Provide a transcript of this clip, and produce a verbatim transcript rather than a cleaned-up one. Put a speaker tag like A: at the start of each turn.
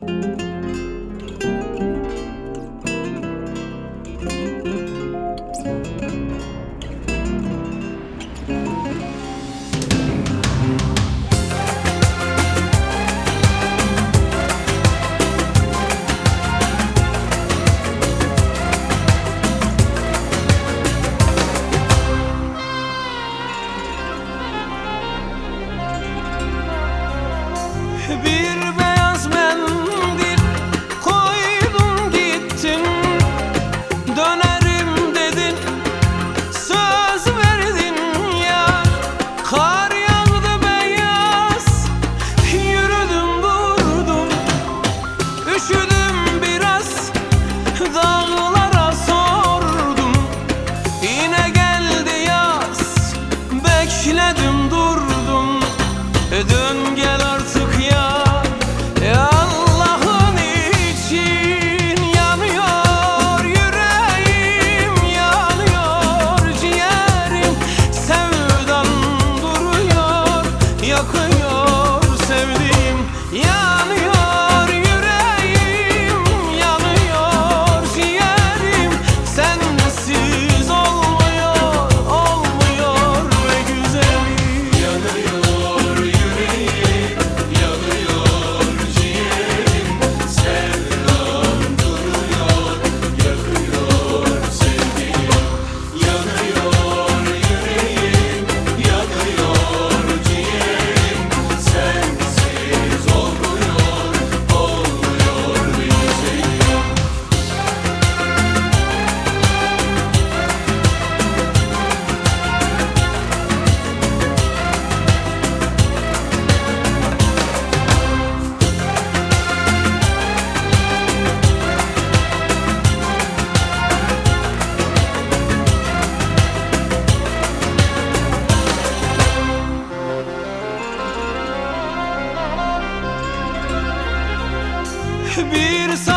A: Bir beyaz mendil koydun gittin, dönerim dedin, söz verdin ya. Kar yağdı beyaz, yürüdüm durdum, üşüdüm biraz, dağlara sordum. Yine geldi yaz, bekledim durdum, dön gel artık ya. Ya Allah'ın için yanıyor yüreğim, yanıyor ciğerim, sevdan duruyor, yakıyor sevdiğim. Yanıyor yüreğim, yanıyor ciğerim, sensiz olmuyor, olmuyor ve güzelim. Yanıyor yüreğim, yanıyor ciğerim, sevdan duruyor, yakıyor sevdiğim. Yanıyor yüreğim, yanıyor ciğerim, sensiz olmuyor, olmuyor ve güzelim. Bir